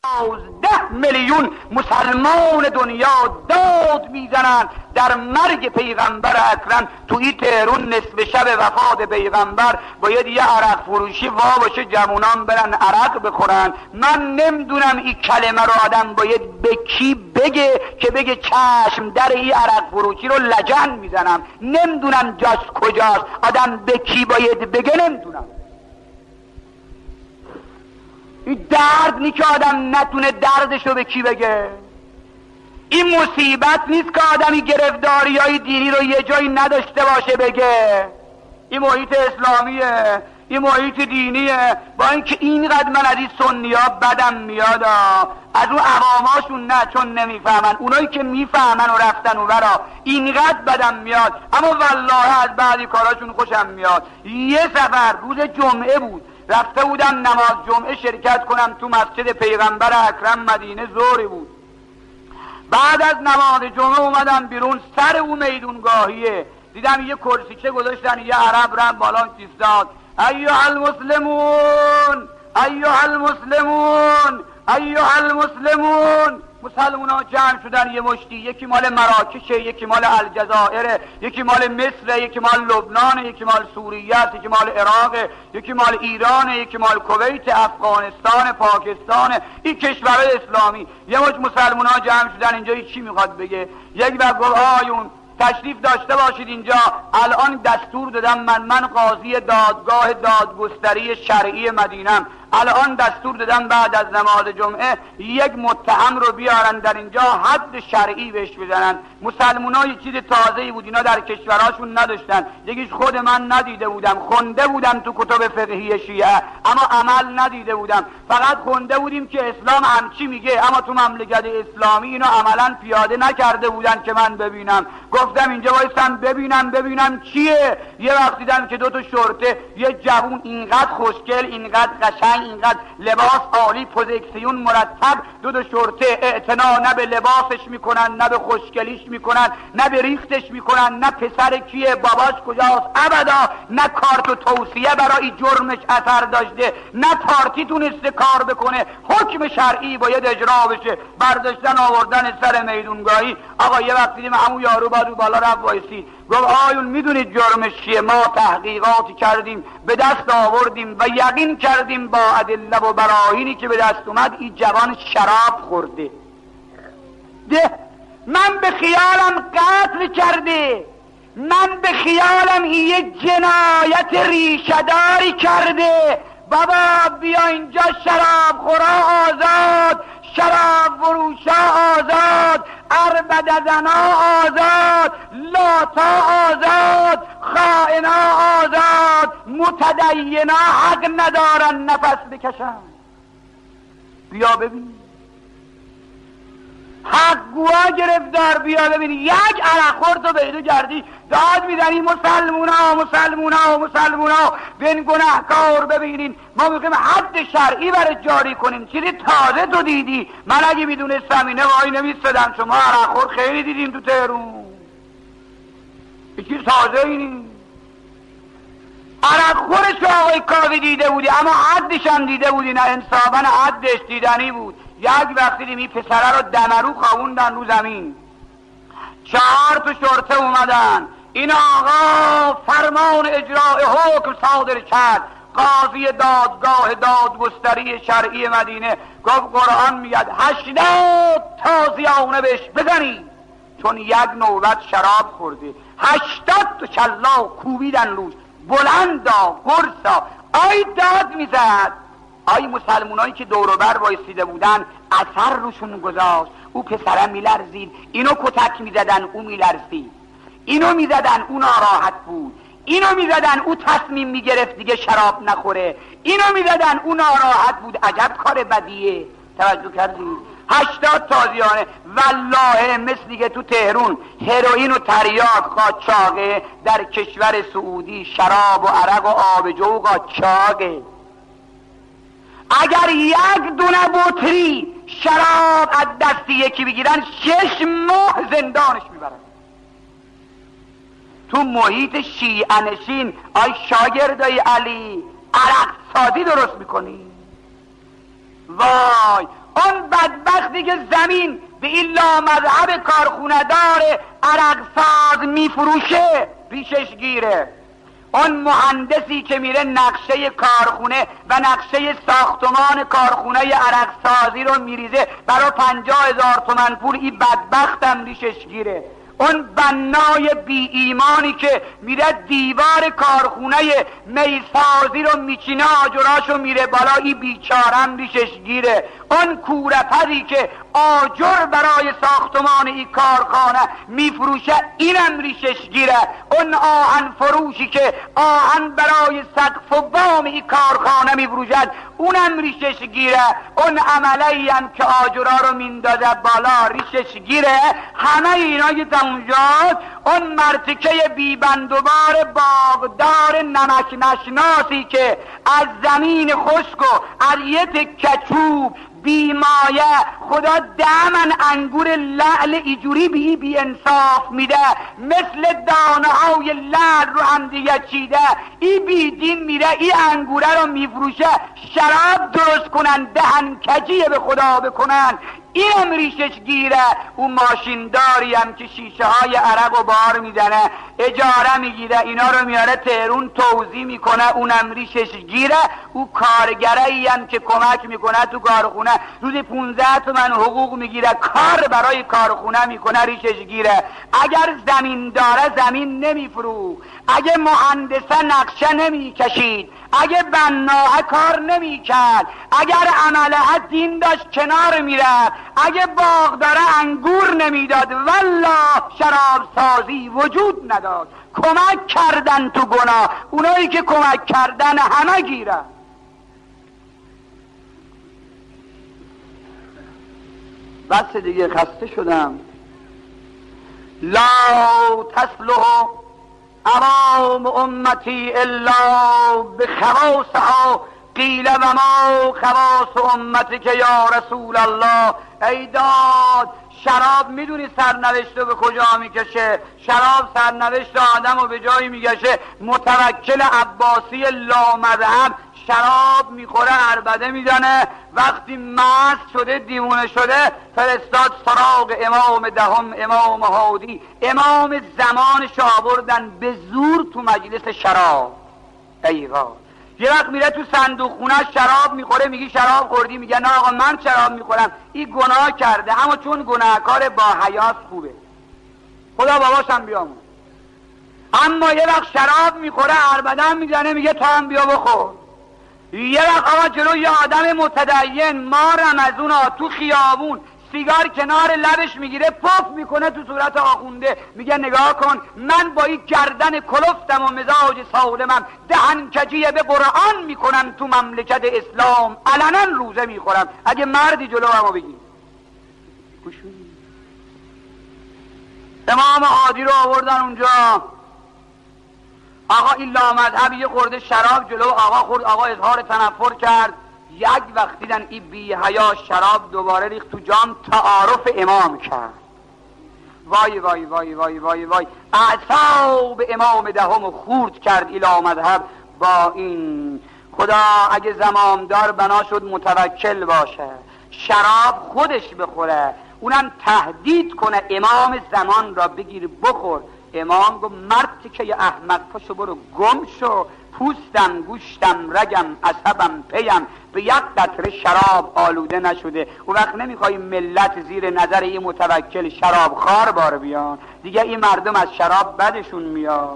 10 میلیون مسلمان دنیا داد میزنن در مرگ پیغمبر اکرم. توی تهران نصف شب وفات پیغمبر باید یه عرق فروشی وا باشه، جوانان برن عرق بخورن. من نمیدونم این کلمه رو آدم باید به کی بگه که بگه چشم در این عرق فروشی رو لجن میزنم. نمیدونم جاش کجاست، آدم به کی باید بگه نمیدونم. این درد نی که آدم نتونه دردشو به کی بگه. این مصیبت نیست که آدمی گرفتاری های دینی رو یه جایی نداشته باشه بگه این محیط اسلامیه، این محیط دینیه. با اینکه اینقدر من از این سنی ها بدم میاد، از اون عواماشون نه، چون نمیفهمن. اونایی که میفهمن و رفتن و برا اینقدر بدم میاد، اما والله از بعضی کاراشون خوشم میاد. یه سفر روز جمعه بود، رفته بودم نماز جمعه شرکت کنم تو مسجد پیغمبر اکرم مدینه. ظهر بود. بعد از نماز جمعه اومدم بیرون، سر اون میدونگاهیه دیدم یه کرسیچه گذاشتن، یه عرب رفت بالا ایستاد. ایها المسلمون ایها المسلمون ایها المسلمون. مسلمونا جمع شدن یه مشتی، یکی مال مراکشه، یکی مال الجزائر، یکی مال مصر، یکی مال لبنان، یکی مال سوریه، یکی مال عراق، یکی مال ایران، یکی مال کویت، افغانستان، پاکستان، این کشورهای اسلامی. یه مش مسلمونا جمع شدن اینجا. چی میخواد بگه؟ یک وقت گفت آیون تشریف داشته باشید اینجا، الان دستور دادم من قاضی دادگاه دادگستری شرعی مدینم، الان دستور دادم بعد از نماز جمعه یک متهم رو بیارن در اینجا، حد شرعی بهش بزنن. مسلمونا یه چیز تازه‌ای بود، اینا در کشورهاشون نداشتن. یکیش خود من ندیده بودم، خونده بودم تو کتب فقهی شیعه اما عمل ندیده بودم. فقط خونده بودیم که اسلام همچی میگه، اما تو مملکت اسلامی اینو عملا پیاده نکرده بودن که من ببینم. گفتم اینجا وایسم ببینم چیه. یه وقت دیدم که دو تا شرطه، یه جوون اینقدر خوشگل، اینقدر قشنگ، اینقدر لباس عالی، پوزیکسیون مرتب، دو تا شرطه اعتنا نه به لباسش میکنن، نه به خوشگلیش میکنن، نه به ریختش میکنن، نه پسر کیه، باباش کجاست، ابدا، نه کارت و توصیه برای جرمش اثر داشته، نه پارتی تونسته کار بکنه. حکم شرعی باید اجرا بشه. برداشتن آوردن سر میدونگاهی. آقا یه وقت دیدیم همون یارو بعد بالا رفت وایسی، گفت آیون میدونید جرمش چیه؟ ما تحقیقاتی کردیم، به دست آوردیم و یقین کردیم با ادله و براهینی که به دست اومد این جوان شراب خورده. من به خیالم قتل کرده، من به خیالم این یه جنایت ریشه‌داری کرده. بابا بیا اینجا شراب خورا آزاد، شراب فروشا آزاد، عربده زنا آزاد، لاتا آزاد، خائنا آزاد، متدینا حق ندارن نفس بکشن. بیا ببین حق گواه گرفتار، بیا ببین یک عرق خورد و بیدو کردی داد میزنی مسلمونا بین گناهکار ببینین. ما میگیم حد شرعی برای جاری کنیم. چیزی تازه تو دیدی؟ من اگه میدونستم اینه وای نمیستدم. شما عرق خور خیلی دیدیم تو تهرون، یه چیز تازه اینی. عرق خورش آقای کاوی دیده بودی اما حدش هم دیده بودی؟ نه انصافا حدش دیدنی بود. یک وقت دیدیم این پسره رو دمرو خوابوندن رو زمین، 4 تا شرطه اومدن. این آقا فرمان اجرای حکم صادر کرد. قاضی دادگاه دادگستری شرعی مدینه گفت قرآن میگه 80 تازیانه بهش بزنی چون یک نوبت شراب خورده. 80 تا کلا کوبیدن روش، بلندا گرسا. آی داد میزد. آی مسلمونایی که دور و بر وایسیده بودن اثر روشون گذاشت. او پسره میلرزید، اینو کتک میزدن او میلرزید، اینو میزدن او ناراحت بود، اینو میزدن او تصمیم میگرفت دیگه شراب نخوره، اینو میزدن او ناراحت بود. عجب کار بدیه. توجه کردید؟ 80 تازیانه. والله مثل که تو تهرون هروئین و تریاک قاچاقه، در کشور سعودی شراب و عرق و آبجو و قاچاقه. اگر یک دونه بطری شراب از دست یکی بگیرن 6 ماه زندانش میبرن. تو محیط شیعه نشین آی شاگردای علی عرق سازی درست میکنی؟ وای اون بدبختی که زمین به این لامذهب کارخونه‌دار عرقساز میفروشه ریشش گیره. اون مهندسی که میره نقشه کارخونه و نقشه ساختمان کارخونه عرقسازی رو میریزه برای 50,000 تومن پول، این بدبختم ریشش گیره. اون بنای بی ایمانی که میره دیوار کارخونه میسازی رو میچینه، آجراشو میره بالا، این بیچارم ریشش گیره. اون کورپری که آجر برای ساختمان این کارخانه میفروشه، اینم ریشش گیره. اون آهن فروشی که آهن برای سقف و بام این کارخانه میفروشد، اونم ریشش گیره. اون عملی هم که آجرا رو میندازه بالا، ریشش گیره. همه اینا که اونجاست، اون مرتکه بیبندوبار باغدار نمک نشناسی که از زمین خشک و از یه تکه چوب بیمایه خدا دمن انگور لعل ایجوری بی انصاف میده، مثل دانه های لعل رو هم دیگه چیده. ای بی دین میره ای انگوره رو میفروشه، شراب درست کنن، دهن کجیه به خدا بکنن، اینم ریشش گیره. اون ماشینداری هم که شیشه های عرق و بار میزنه، اجاره میگیره، اینا رو میاره تهرون توزیع میکنه، اونم ریشش گیره. او کارگرایی هم که کمک میکنه تو کارخونه، روزی 15 تومن حقوق میگیره، کار برای کارخونه میکنه، ریشش گیره. اگر زمین داره زمین نمیفروخت، اگه مهندسه نقشه نمیکشید، اگه بناه کار نمیکرد، اگر عمله دین داشت کنار میرفت، اگه باغ داره انگور نمیداد، والله شراب سازی وجود نداد. کمک کردن تو گناه، اونایی که کمک کردن همه گیره. بس دیگه، خسته شدم. لا تصلح امام امتی الا بخواصها، قیل و ما خواص امتی که یا رسول الله. ای داد، شراب میدونی سرنوشت رو به کجا میکشه؟ شراب سرنوشت آدم رو به جایی میکشه. متوکل عباسی لامذهب شراب میخوره، عربده میزنه، وقتی مست شده دیوونه شده فرستاد سراغ امام دهم، امام هادی، امام زمانش آوردن به زور تو مجلس شراب. ایوه، یه وقت میره تو صندوق خونه شراب میخوره، میگی شراب خوردی؟ میگه نه آقا من شراب میخورم، این گناه کرده، اما چون گناهکار با حیاس خوبه، خدا باباشم بیامون. اما یه وقت شراب میخوره، عربدن میزنه، میگه تو هم بیا بخور. یه وقت آقا جلو یه آدم متدین ما رمزونا تو خیابون سیگار کنار لبش میگیره، پف میکنه تو صورت آخونده، میگه نگاه کن من با این گردن کلفتم و مزاج سالمم، دهن کجیه به قرآن میکنم تو مملکت اسلام، علنا روزه میخورم. اگه مردی جلو همو بگی. امام هادی رو آوردن اونجا، آقا این لامذهب یه خورده شراب جلو آقا خورد، آقا اظهار تنفر کرد. یک وقت دیدن این بی حیا شراب دوباره ریخت تو جام، تعارف امام کرد. وای وای وای وای وای وای، اعصاب امام دهم خورد کرد این لامذهب با این. خدا اگه زمامدار بنا شد متوکل باشه، شراب خودش بخوره، اونم تهدید کنه امام زمان را بگیر بخور. امام گفت مرد که یه احمق، پاشو برو گم شو، پوستم گوشتم رگم عصبم پیم به یک قطره شراب آلوده نشده. اون وقت نمیخوای ملت زیر نظر این متوکل شراب خار بار بیان دیگه، این مردم از شراب بدشون میاد.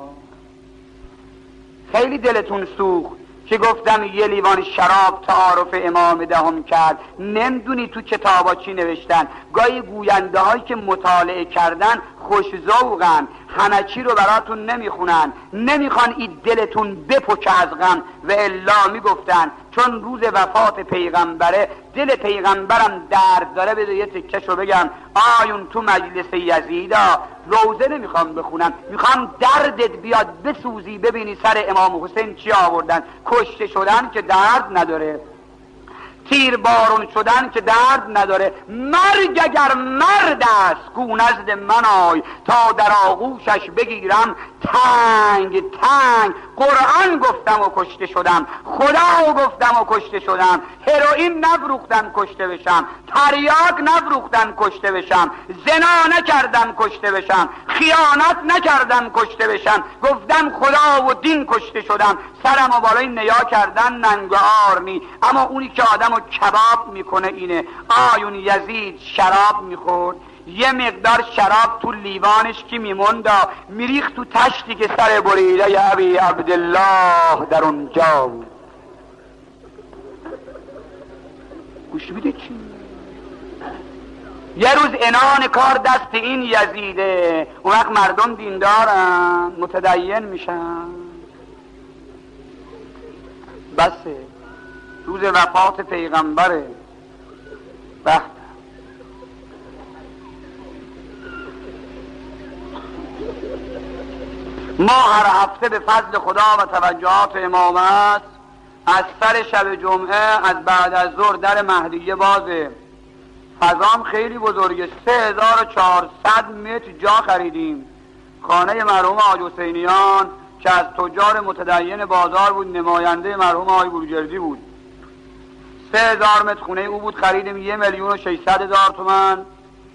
خیلی دلتون سوخت که گفتم یه لیوان شراب تعارف امام دهم کرد. نمیدونی تو کتابا چی نوشتن. گاهی گوینده هایی که مطالعه کردن خوش‌ذوقن، همه چی رو براتون نمیخونن، نمیخوان این دلتون بپکه از غم، و الا میگفتن چون روز وفات پیغمبره، دل پیغمبرم درد داره، بده یه تکشو بگم. آیون تو مجلس یزیدا روزه نمیخوام بخونم، میخوام دردت بیاد بسوزی، ببینی سر امام حسین چی آوردن. کشته شدن که درد نداره، تیر بارون شدن که درد نداره. مرگ اگر مرد است کو نزد من آی، تا در آغوشش بگیرم تنگ تنگ. قرآن گفتم و کشته شدم، خدا گفتم و کشته شدم. هروئین نفروختم کشته بشم، تریاک نفروختم کشته بشم، زنا نکردم کشته بشم، خیانت نکردم کشته بشم. گفتم خدا و دین کشته شدم. سرم و بالای نیا کردن ننگار نی. اما اونی که آدمو کباب میکنه اینه. آیون یزید شراب میخورد، یه مقدار شراب تو لیوانش که میموندا میریخ تو تشتی که سر بریده ی ابی عبدالله در اونجا بود. گوش میده چی؟ یه روز انان کار دست این یزیده. اون وقت مردم دیندارن، متدین میشن. بسه روز وفات پیغمبره. بحث ما هر هفته به فضل خدا و توجهات امامت از سر شب جمعه از بعد از ظهر در مهدیه بازه. فضام خیلی بزرگه، 3400 متر جا خریدیم. خانه مرحوم حاج حسینیان که از تجار متدین بازار بود، نماینده مرحوم آقای بروجردی بود. 3000 متر خونه او بود، خریدیم 1,600,000 تومان.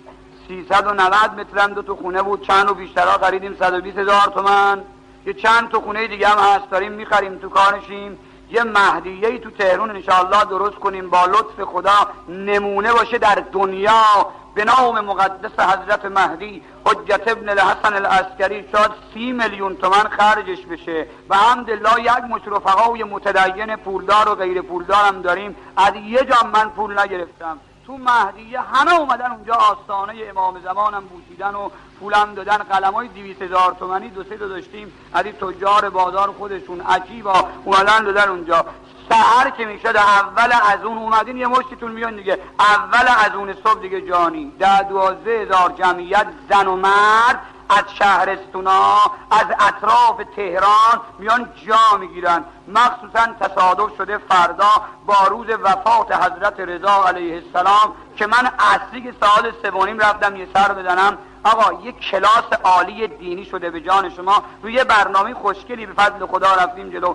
390 متر هم 2 تا خونه بود، چند و بیشترها خریدیم 120,000 تومان. یه چند تا خونه دیگه هم هست داریم میخریم، تو کارشیم. یه مهدیه‌ای تو تهران انشاءالله درست کنیم با لطف خدا، نمونه باشه در دنیا به نام مقدس حضرت مهدی حجت ابن الحسن العسکری. شاید 30 میلیون تومان خرجش بشه و الحمدلله یک مش رفقای متدین پولدار و غیر پولدار هم داریم. از یه جا من پول نگرفتم. تو مهدیه همه اومدن اونجا آستانه امام زمانم بوسیدن و پولم دادن. قلمای 200,000 تومانی 2-3 تا داشتیم از این تجار بازار خودشون عجیبا اومدن دادن اونجا. سحر که میشد اول از اون اومدین یه مشتتون میان دیگه، اول از اون صبح دیگه جانی 10-12,000 جمعیت زن و مرد از شهرستونا از اطراف تهران میان جا میگیرن. مخصوصا تصادف شده فردا با روز وفات حضرت رضا علیه السلام که من اصلی ساعت 3:30 رفتم یه سر بزنم. آقا یک کلاس عالی دینی شده به جان شما. روی برنامه خوشگلی به فضل خدا رفتیم جلو.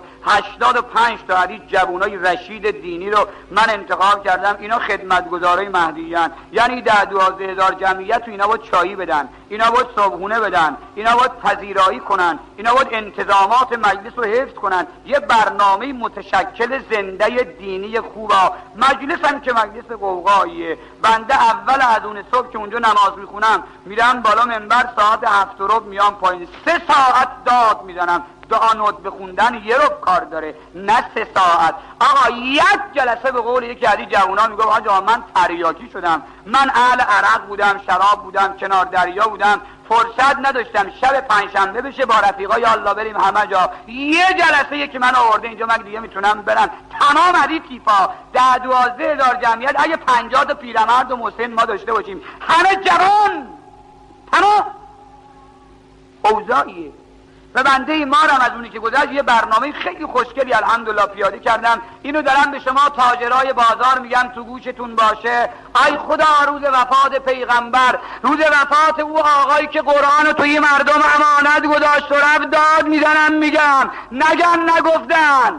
85 تا حدیث جوانای رشید دینی رو من انتخاب کردم. اینا خدمتگزارای مهدیان، یعنی 10-12,000 جمعیت تو اینا باید چایی بدن، اینا باید صبحونه بدن، اینا باید پذیرایی کنن، اینا باید انتظامات مجلس رو حفظ کنن. یه برنامه متشکل زنده دینی خوبا. مجلس هم که مجلس قوقاییه. بنده اول از اون صبح که اونجا نماز میخونم میرم بالا منبر، ساعت 7:15 میام پایین. 3 ساعت داد میزنم. دعا نوت بخوندن یه ربع کار داره، نه 3 ساعت. آقا یک جلسه به قول یکی از جوونا میگه آقا من تریاکی شدم، من اهل عرق بودم، شراب بودم، کنار دریا بودم، فرصت نداشتم شب پنجشنبه بشه با رفیقا یا الله بریم همه جا. یه جلسه یکی من آورده اینجا، من دیگه میتونم برم. تمام عدی تیپا 10-12,000 جمعیت. اگه 50 تا پیرمرد و مسن ما داشته باشیم، همه جوان، تمام اوضاعیه. و بنده ما رو از اونی که گذشت یه برنامه خیلی خوشگلی الحمدلله پیاده کردم. اینو دارم به شما تاجرای بازار میگم تو گوشتون باشه. ای خدا روز وفات پیغمبر، روز وفات او آقایی که قرآن رو توی مردم امانت گذاشت و رفت داد میزنم میگم نگن نگفتن.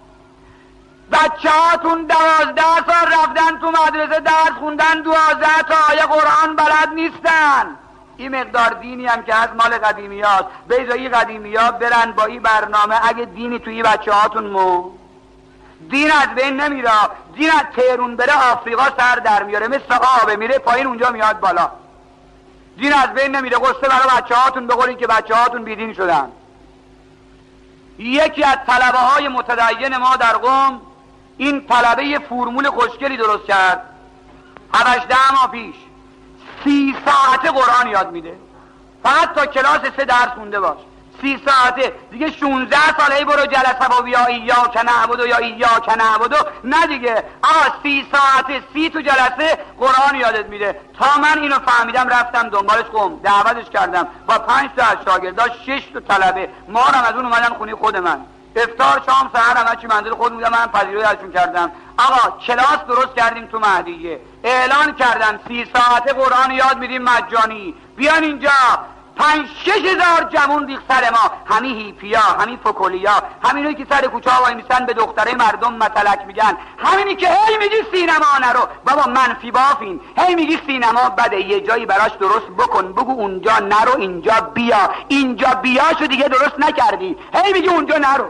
بچه هاتون 12 سال رفتن تو مدرسه درس خوندن، 12 تا آیه قرآن بلد نیستن. این مقدار دینی هم که از مال قدیمی هاست. بیزایی قدیمی ها برن با این برنامه. اگه دینی توی بچه هاتون دین از بین نمیره. دین از تهرون بره آفریقا سر در میاره، مثل آبه میره پایین اونجا میاد بالا. دین از بین نمیره. قصه برای بچه هاتون بقولین که بچه هاتون بیدین شدن. یکی از طلبه های متدین ما در قم این طلبه فرمول خوشگلی درست کرد 7-8 ماه پیش. 30 ساعته قرآن یاد میده، فقط تا کلاس 3 درس خونده باش. 30 ساعته دیگه 16 سال ای برو جلسه و بیا ایاک نعبد یا ایاک نعبد. نه دیگه 30 ساعته 30 تو جلسه قرآن یادت میده. تا من اینو فهمیدم رفتم دنبالش، قم دعوتش کردم با 5 تا از شاگرداش 6 تا طلبه. ما هم از اون اومدن خونه خود من. افطار شام سحر همه چی منزل خود بودم، من پذیرایی ازشون کردم. آقا کلاس درست کردیم تو مهدیه، اعلان کردم 30 ساعته قرآن یاد میدیم مجانی، بیان اینجا. 5-6 هزار جوون ریخ سر ما، همین هیپیا، همین فکولیا، همینایی که سر کوچه ها وای میسن به دختره مردم متلک میگن، همینی که هی میگی سینما نرو. بابا منفی بافین، هی میگی سینما بده، یه جایی براش درست بکن، بگو اونجا نرو اینجا بیا. اینجا بیاشو دیگه درست نکردی، هی میگی اونجا نرو.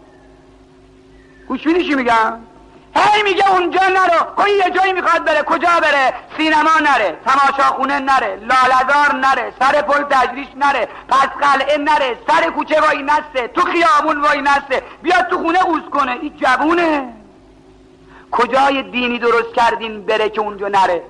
گوش میدی چی میگم؟ هی میگه اونجا نرو. خب یه جایی میخواد بره، کجا بره؟ سینما نره، تماشاخونه نره، لاله‌زار نره، سر پل تجریش نره، پس قلعه نره، سر کوچه وای نسته، تو خیابون وای نسته، بیاد تو خونه قوز کنه. این جوونه. کجای دینی درست کردین بره که اونجا نره؟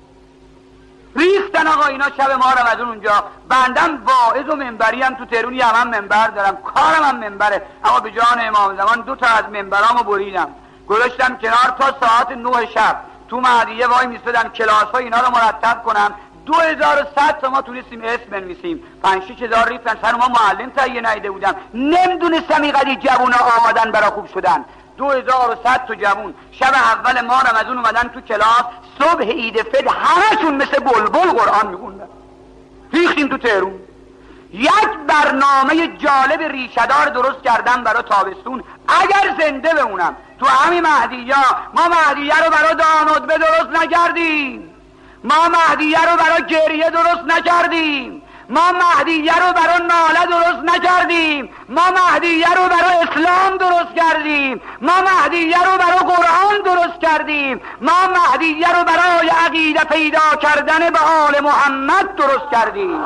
ریختن آقا اینا شب ما رمضان اونجا. بندم واعظ و منبری هم تو تهرون هم منبر دارم، کارم هم منبره، اما به جان امام زمان 2 تا از منبرامو بریدم گذاشتم کنار تا ساعت 9 شب تو مهدیه وای میستادم کلاس‌ها اینا رو مرتب کنم. 2100 تا ما تونستیم اسم بنویسیم، 5-6 هزار ریفتن سر ما، معلم تهیه نیده بودم، نمیدونستم اینقدر جوونا آمدن برا خوب شدن. 2100 تا جوون شب اول ما رمضان اومدن تو کلاس، صبح عید فطر همه‌شون مثل بلبل قرآن میخوندن. ریختیم تو تهرون. یک برنامه جالب ریشه‌دار درست کردم برای تابستون، اگر زنده بمونم تو همین مهدیه. ما مهدیه رو برای دانودبه درست نکردیم، ما مهدیه رو برای گریه درست نکردیم، ما مهدیه رو برای ناله درست نکردیم، ما مهدیه رو برای اسلام درست کردیم، ما مهدیه رو برای قرآن درست کردیم، ما مهدیه رو برای عقیده پیدا کردن به آل محمد درست کردیم.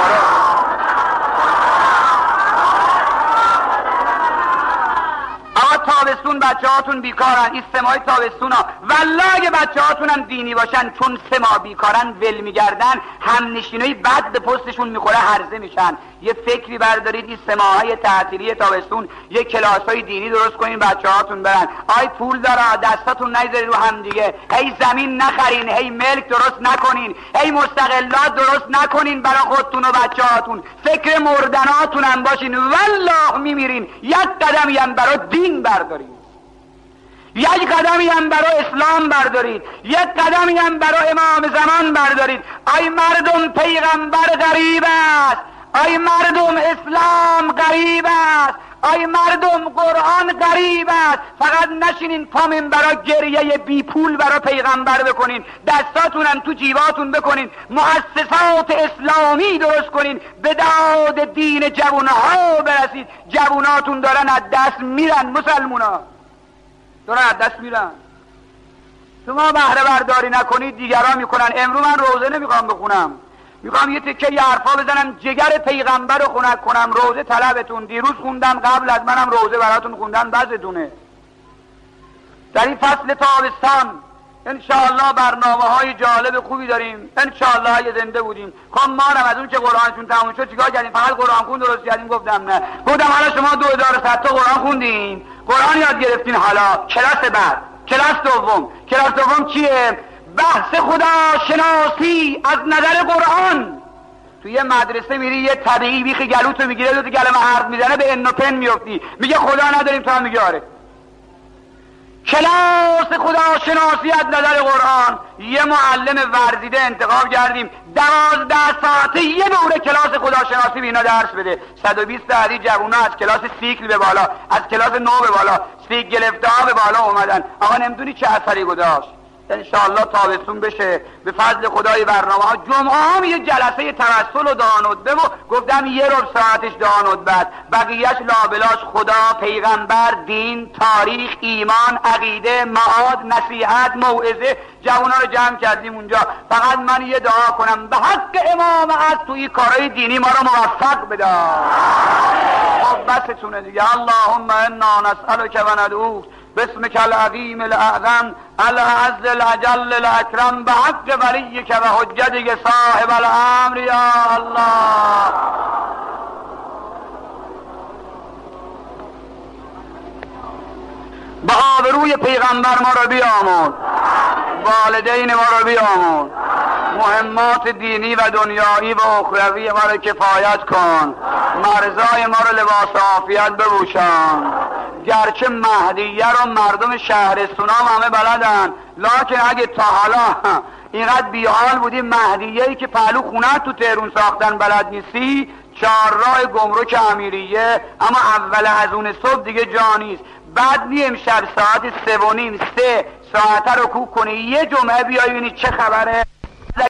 تابستون بچه هاتون بیکارن، این 3 ماه تابستون ها والله اگه بچه هاتون هم دینی باشن، چون 3 ماه بیکارن ول میگردن، همنشینای بد به پستشون میخوره، هرزه میشن. یه فکری بردارید این 3 ماه تعطیلی تابستون یه کلاس های دینی درست کنین بچه هاتون برن. آی پول داره دستاتون نگذارید رو هم دیگه، هی زمین نخرین، هی ملک درست نکنین، هی مستقلات درست نکنین برای خودتون و بچه هاتون، فکر مردناتون هم باشین، والله میمیرین. یک قدمی هم برای دین بردارید، یک قدمی هم برای اسلام بردارید، یک قدمی هم برای امام زمان بردارید. ای مردم پیغمبر غریب است، ای مردم اسلام غریب است، ای مردم قرآن غریب است. فقط نشینین پامین برای گریه بی پول برای پیغمبر بکنین، دستاتونم تو جیباتون بکنین، مؤسسات اسلامی درست کنین، به داد دین جوانها برسید. جواناتون دارن از دست میرن، مسلمونا دارن از دست میرن. شما بهره برداری نکنید دیگران میکنن. امروز من روزه نمیخوام بخونم، میخوام یه تکه یه حرفا بزنم، جگر پیغمبر رو خنک کنم. روزه طلبتون، دیروز خوندم، قبل از منم روزه براتون خوندم، بزتونه. در این فصل تابستان انشاءالله برنامه های جالب خوبی داریم، انشاءالله اگه زنده بودیم. خب ما رمضان که قرآنشون تموم شد چیکار کردیم؟ فقط قرآن خون درست کردیم؟ گفتم نه. گفتم حالا شما 2100 تا قرآن خوندین، قرآن یاد گرفتین، حالا کلاس بعد، کلاس دوم چیه؟ بحث خداشناسی از نظر قرآن. تو یه مدرسه میری یه طبیعی بیخ گلوتو میگیره، 2 کلمه حرف میزنه، به ان و پن میفتی، میگه خدا نداریم، تو هم میگه آره. کلاس خداشناسی از نظر قرآن. یه معلم ورزیده انتخاب کردیم 12 ساعته یه دوره کلاس خداشناسی به اینا درس بده. 120 تا جوونا از کلاس سیکل به بالا، از کلاس نو به بالا، سیکل گرفته ها به بالا اومدن. آقا نمیدونی چه اثری گذاشت. انشاءالله تابستون بشه به فضل خدای برنامه ها. جمعه هم یه جلسه توسل و دانودبه و گفتم 1 ربع ساعتش دانودبه است، بقیهش لابلاش خدا، پیغمبر، دین، تاریخ، ایمان، عقیده، معاد، نصیحت، موعظه. جوانا رو جمع کردیم اونجا. فقط من یه دعا کنم به حق امام از تو این کارهای دینی ما رو موفق بده. خب بستونه دیگه. اللهم انا نسألک و ندعوک باسمک العظیم الاعظم الاعز الاجل الاکرم بحق ولیک و حجتک صاحب الامر یا الله. به آبروی پیغمبر ما رو بیامرز، والدین ما رو بیامرز، مهمات دینی و دنیایی و اخروی ما رو کفایت کن، مرزای ما رو لباس عافیت بپوشان، گرچه مهدیه رو مردم شهرستونام همه بلدن، لکن اگه تا حالا اینقدر بیحال بودی مهدیه‌ای که پهلو خونه تو تهرون ساختن بلد نیستی، چهارراه گمرک امیریه، اما اول از اون صبح دیگه جا نیست. بعد می امشب ساعت 3:30 3 ساعته رو کوک کنی، یه جمعه بیایی ببینی چه خبره.